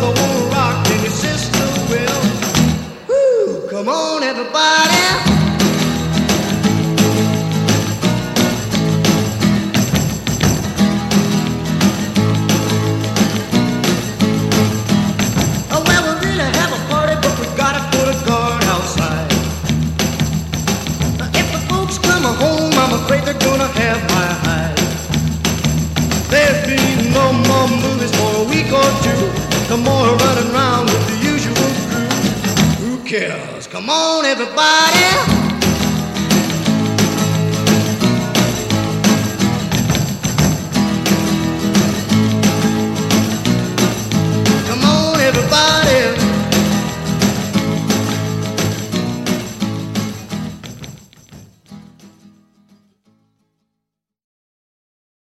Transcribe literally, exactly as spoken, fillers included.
brother won't rock, then your sister will. Woo, come on, everybody. Oh, well, we really have a party, but we gotta put a guard outside. If the folks come home, I'm afraid they're gonna have my hide. There'll be no more movies for a week or two. No more running around with the usual crew. Who cares? Come on, everybody.